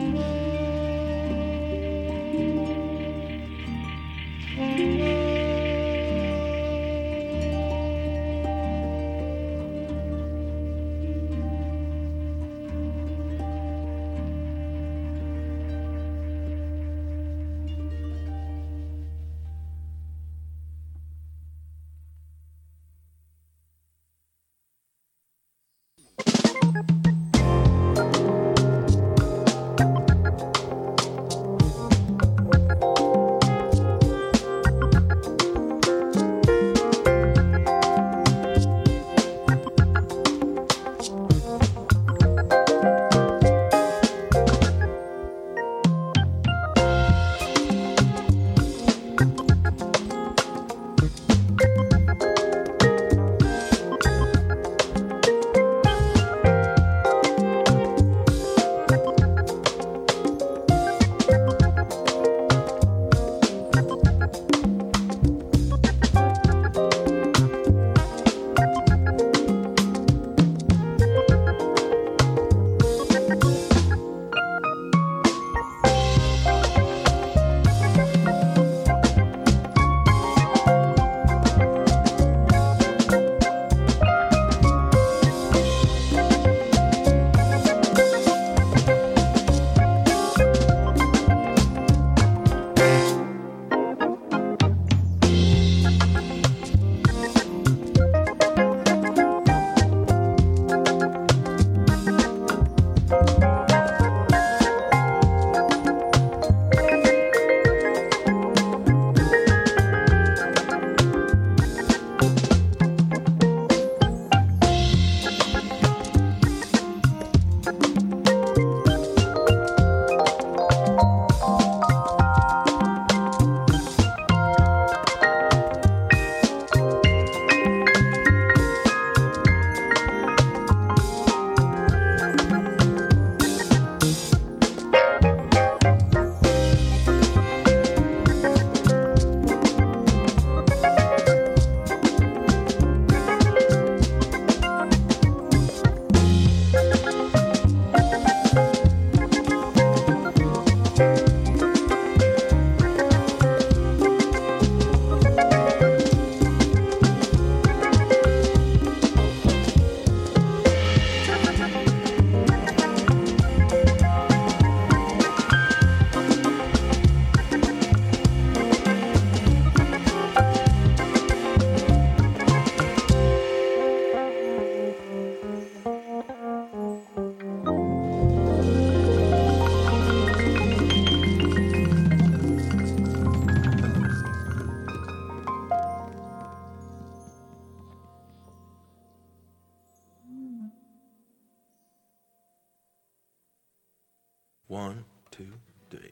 1, 2, 3.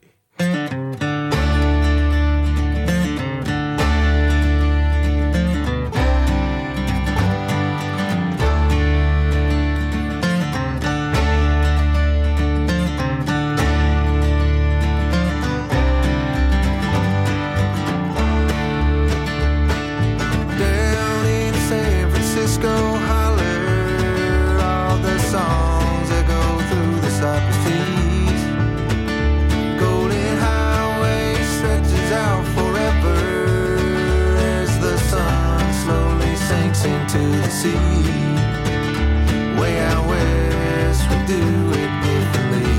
Way out west, we do it differently,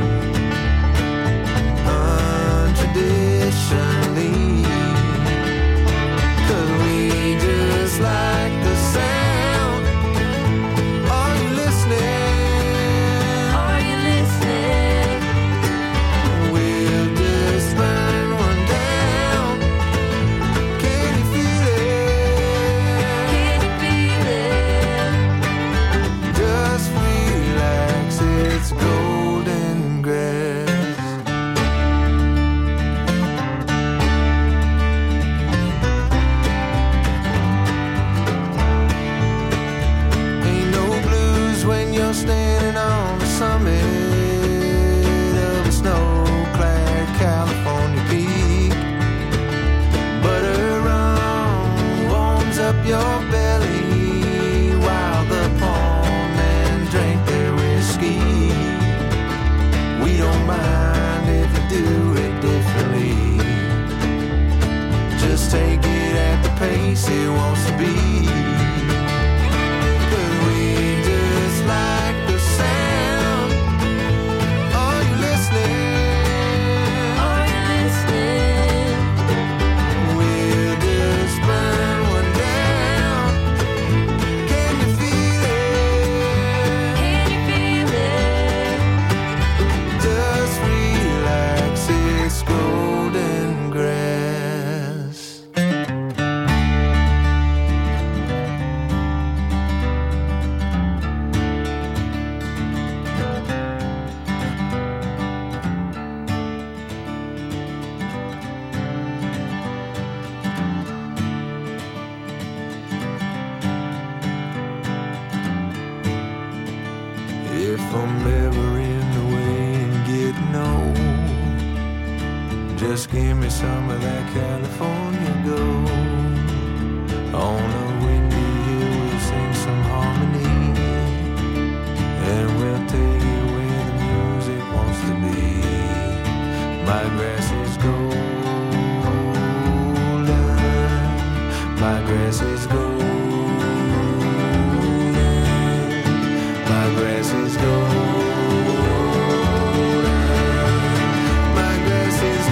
untraditionally, 'cause we just like the sound. Are you listening? Are you listening? We'll just burn one down. Can you feel it? Can you feel it? do it differently. Just take it at the pace it wants to be. 'Cause we just like the sound. Are you listening? Are you listening? We'll just burn one down. Can you feel it? Can you feel it? Just relax, it's golden grass. If I'm ever in the way and getting old, just give me some of that California gold. On a windy hill we'll sing some harmony, and we'll take it where the music wants to be. My grass is golden, my grass is golden. My grass is golden. My grass is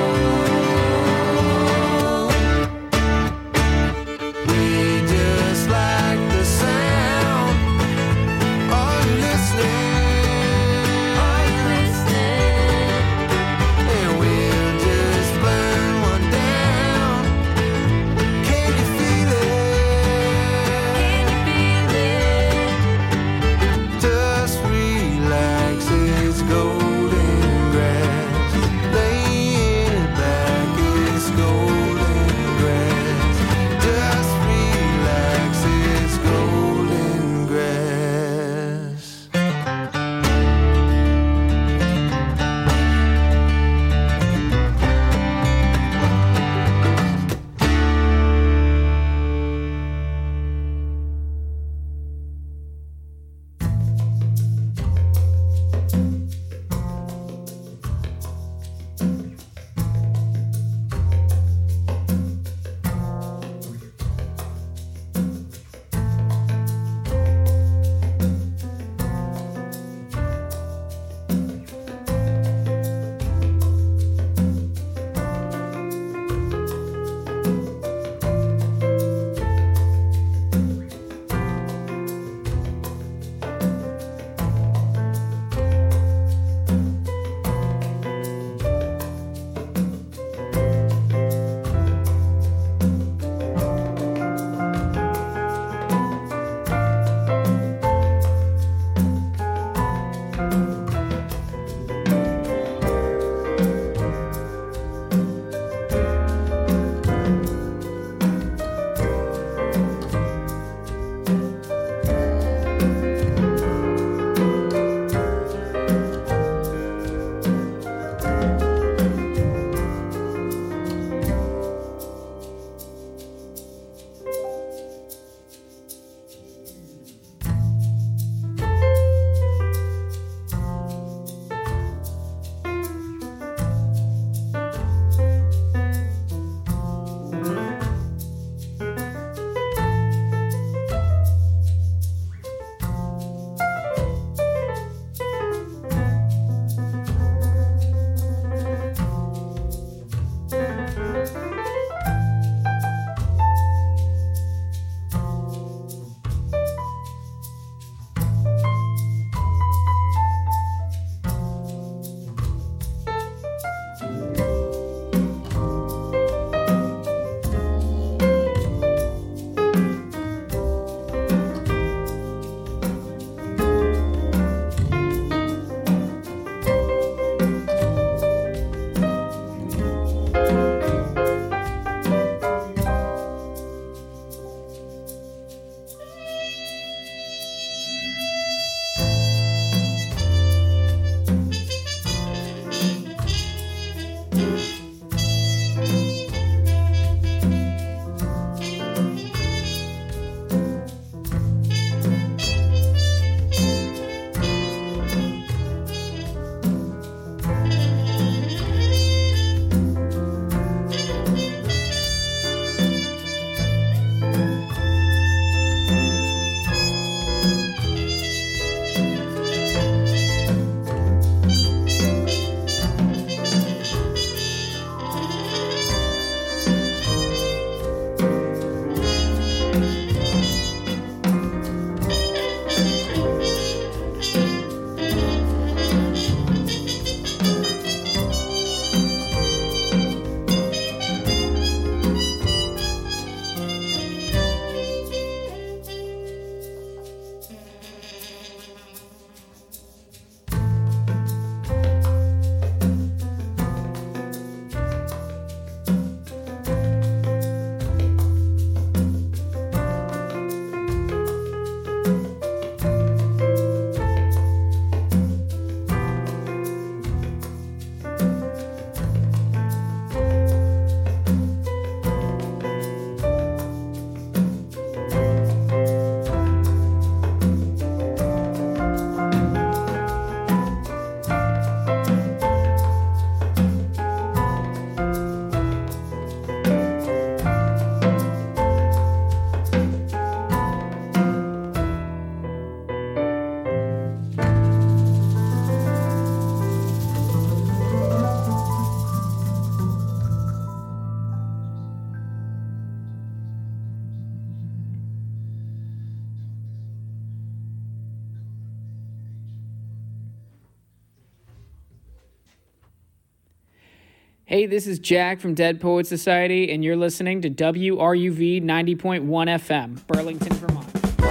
gold. We just like the sound. Are you listening? Are you listening? And we'll just burn one down. Can you feel it? Hey, this is Jack from Dead Poet Society, and you're listening to WRUV 90.1 FM, Burlington, Vermont.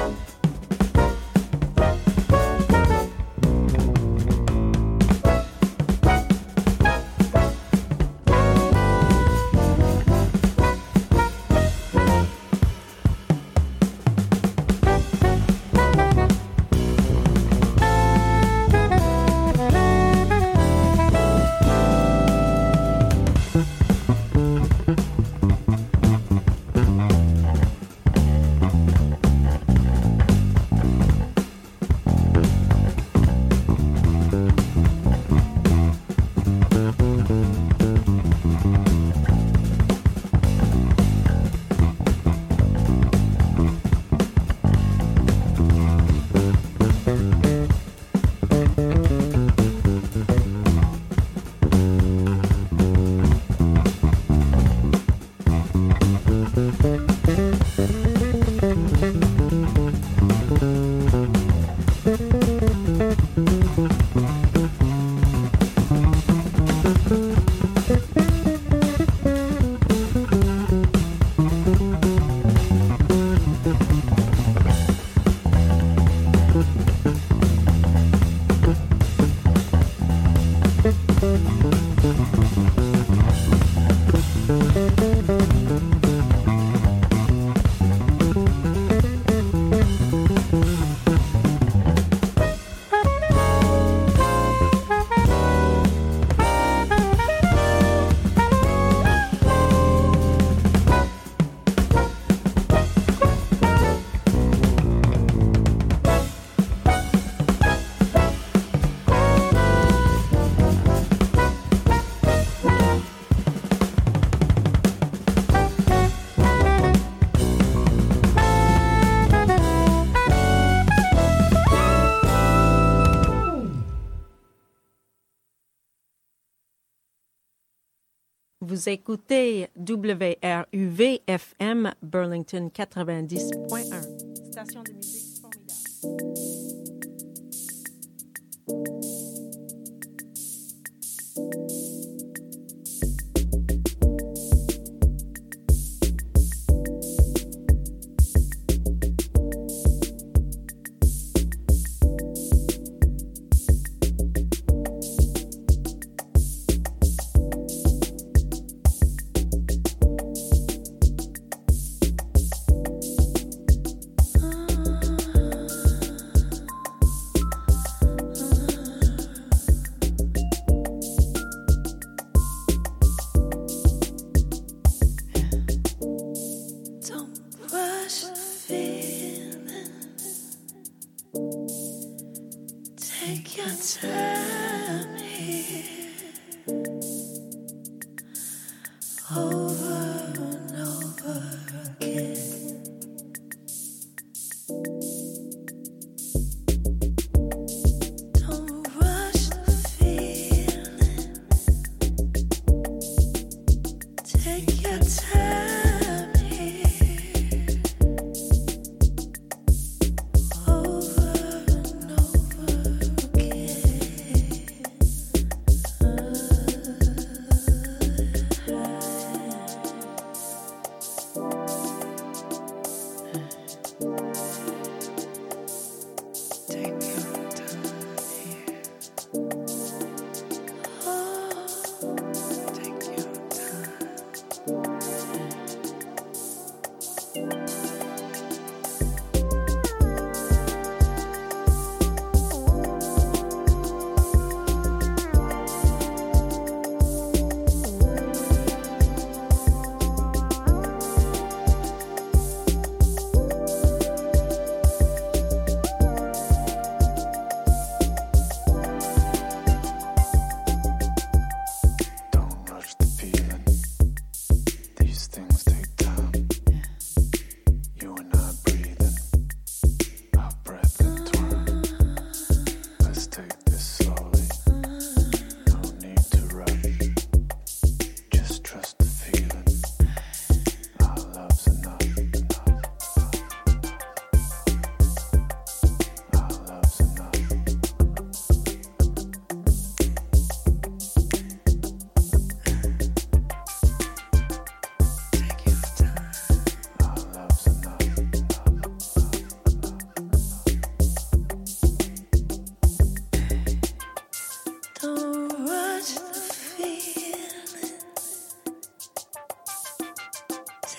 Vous écoutez WRUV-FM Burlington 90.1, station de musique formidable.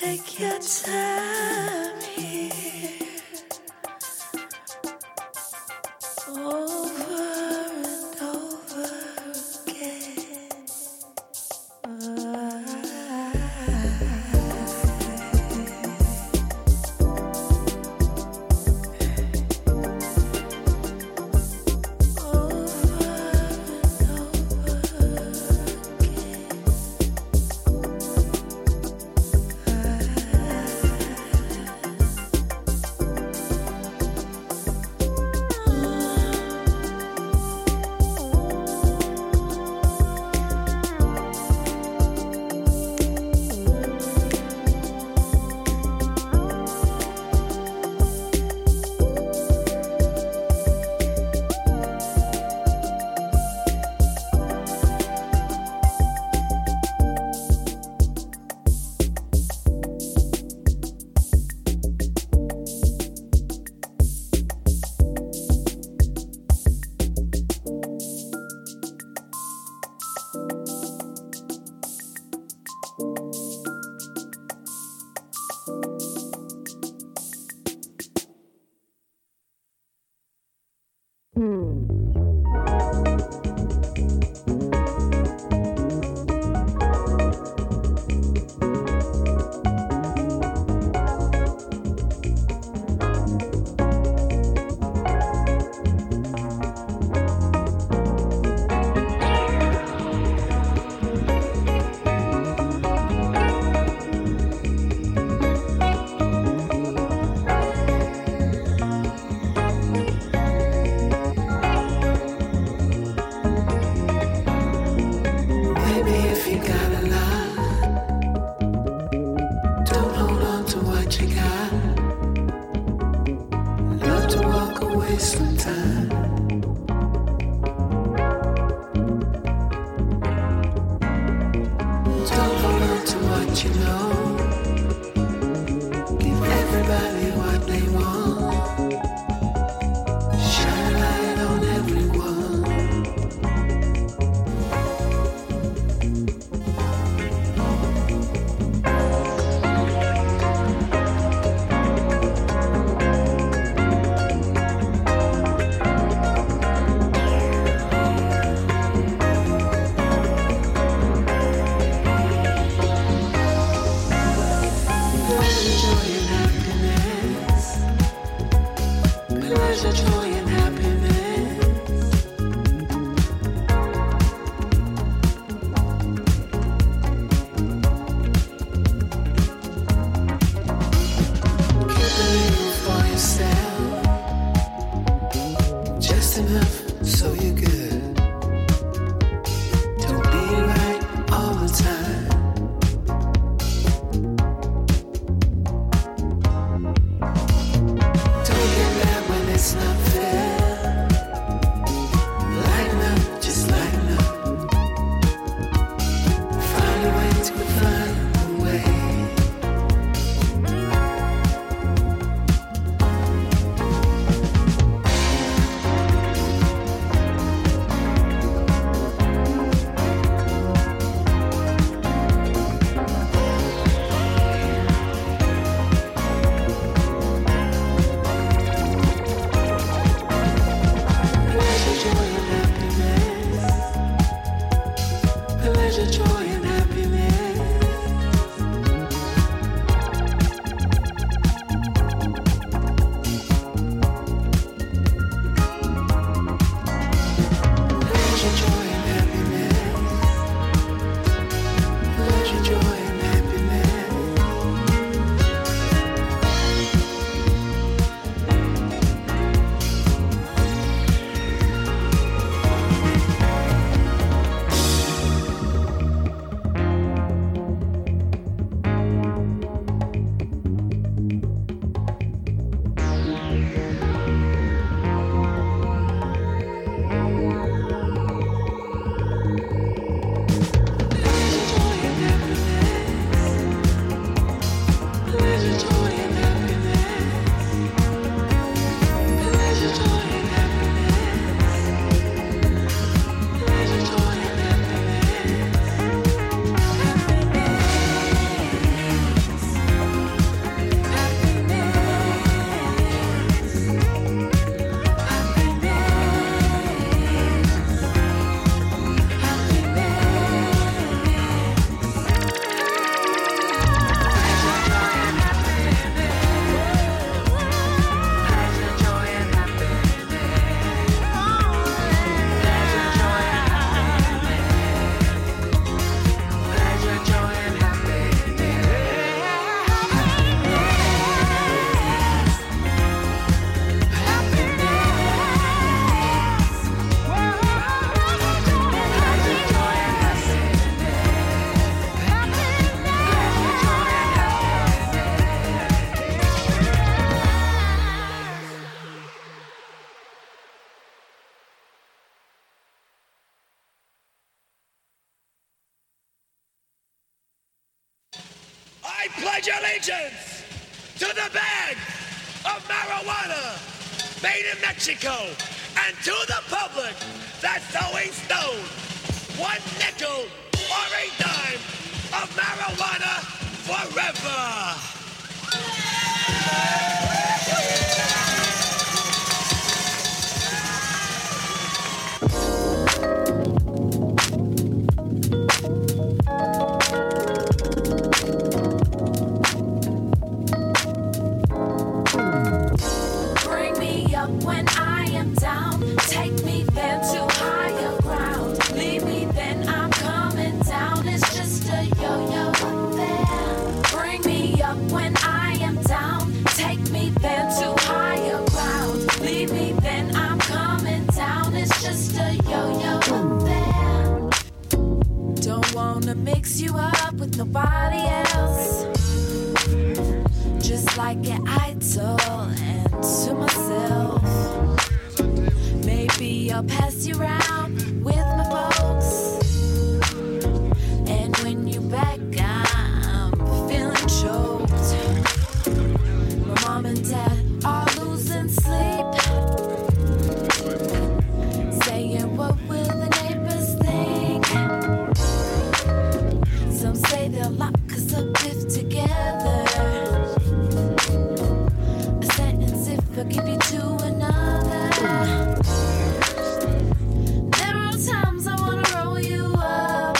Take your time here. Over and over again. I pledge allegiance to the bag of marijuana made in Mexico and to the public that's always known 1 nickel or a dime of marijuana forever. Bring me up when I am down. Take me there to higher ground. Leave me then I'm coming down. It's just a yo-yo affair. Bring me up when I am down. Take me there to higher ground. Leave me then I'm coming down. It's just a yo-yo affair. Don't wanna mix you up with nobody else. Just like an idol and to myself. Maybe I'll pass you around with my folks. And when you back, I'm feeling choked. My mom and dad are losing sleep. Saying, what will the neighbors think? Some say they'll lock us up if together. I'll give you to another. There are times I wanna roll you up.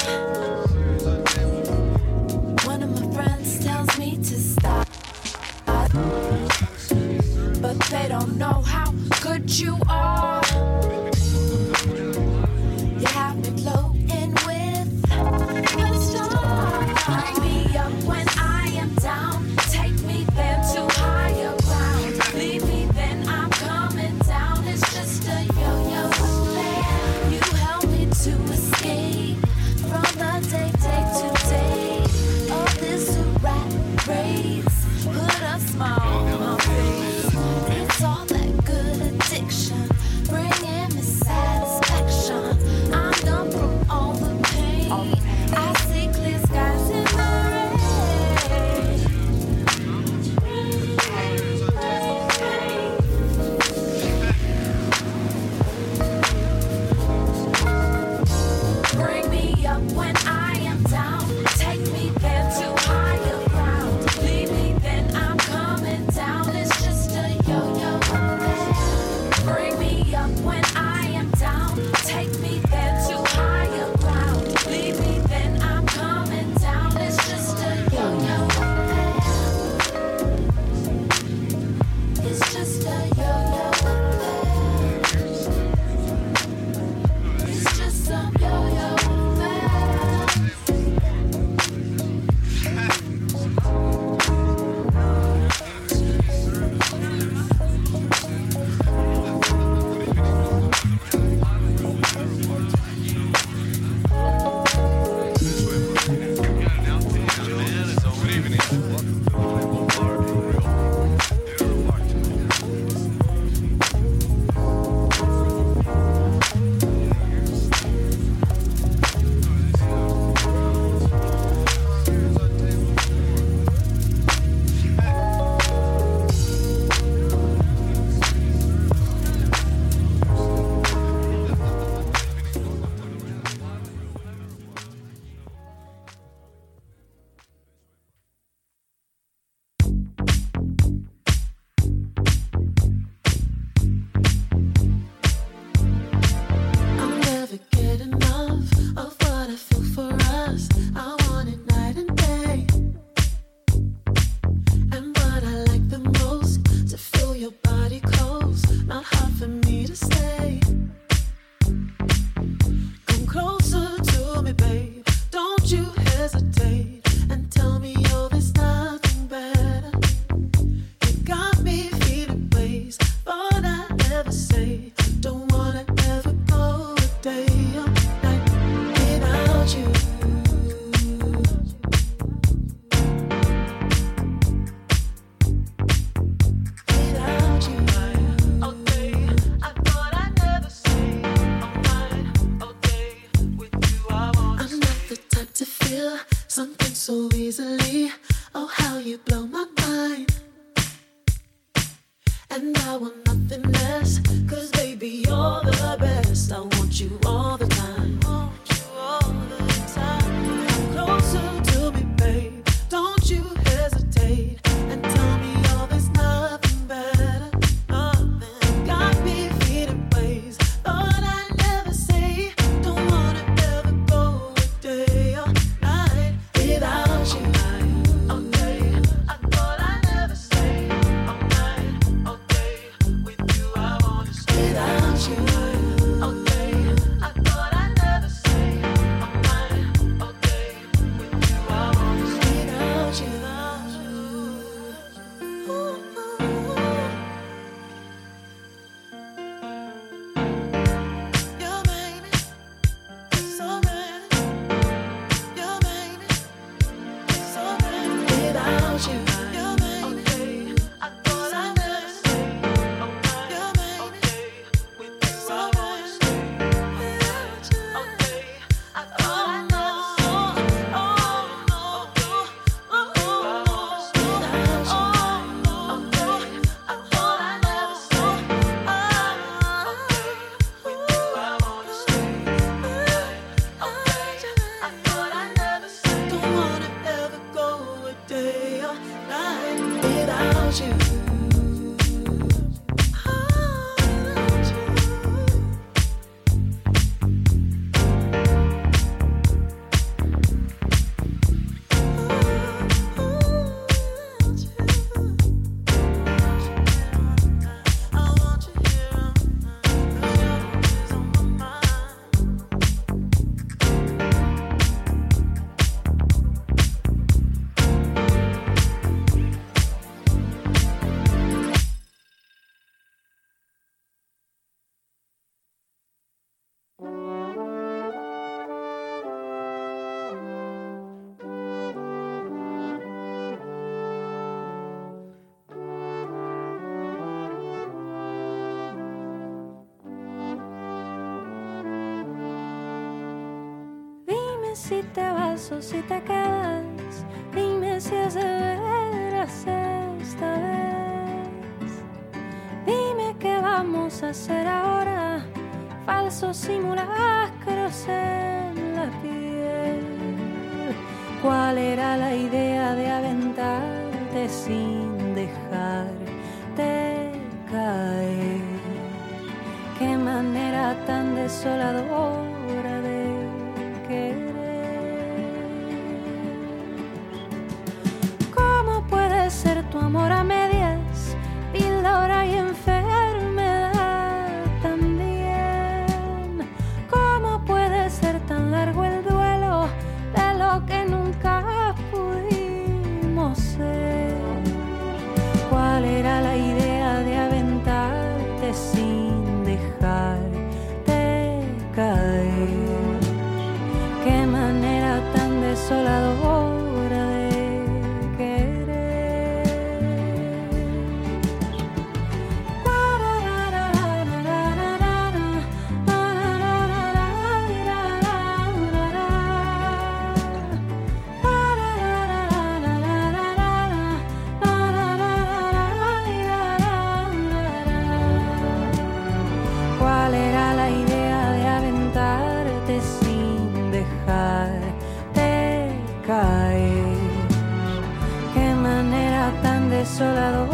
One of my friends tells me to stop, but they don't know how good you are. You have me floating with the stars. Bring me up when I am down. Take me there to higher ground. Leave me then I'm coming down. It's just a yo-yo affair. You help me to escape from the day to day. Oh, this rat race put a smile on my face. It's all that good addiction, bringing me satisfaction. I'm done from all the pain. I see clear skies in the rain. Bring me up when I am down. Take me there to higher ground. Leave me then I'm coming down. It's just a yo-yo affair. Bring me up when I am down. Take me there to higher ground. Leave me then I'm coming down. It's just a yo-yo affair. It's just a yo-yo affair. It's just some yo-yo affair. I'll never get enough of what I feel for us. I want it night and day. And what I like the most, to feel your body close. Not hard for me to stay. Come closer to me, babe. Don't you hesitate. And tell me, oh, there's nothing better. You got me feeling ways, but I never say. Don't wanna ever go a day or night without you. Without you. All day, I thought I'd never say. All night, all day, with you I wanna stay. I'm not the type to feel something so easily. Oh, you all the time. Want you all the time. Closer to me, babe. Don't you hesitate and tell me all there's nothing better. Nothing got me feeling ways. Thought I'd never say. Don't wanna ever go a day or night without you. Okay, I thought I'd never stay all night. Okay, with you I wanna stay without you. Okay, I thought I'd never stay all night. Okay, with you I wanna stay without you. You made me so bad. You made me so bad without you. You made me. I thought I'd never stay. You made me with you so bad without you. I thought I'd never stay. Without you. I thought I'd never stay. With you I wanna stay. I thought I'd never stay. Don't wanna ever go a day or night without you. Without you. I want you here. Yours on my mind. Dime si te vas o si te quedas. Dime si es de veras esta vez. Dime qué vamos a hacer ahora. Falsos simulacros en la piel. ¿Cuál era la idea de aventarte sin dejarte caer? Qué manera tan desoladora de querer. ¿Cómo puede ser tu amor a medias? Píldora y enfermedad también. ¿Cómo puede ser tan largo el duelo de lo que nunca pudimos ser? ¿Cuál era la idea de aventarte sin dejarte caer? Qué manera tan desoladora de querer. ¿Cuál era la idea de aventarte sin dejarte caer? Qué manera tan desoladora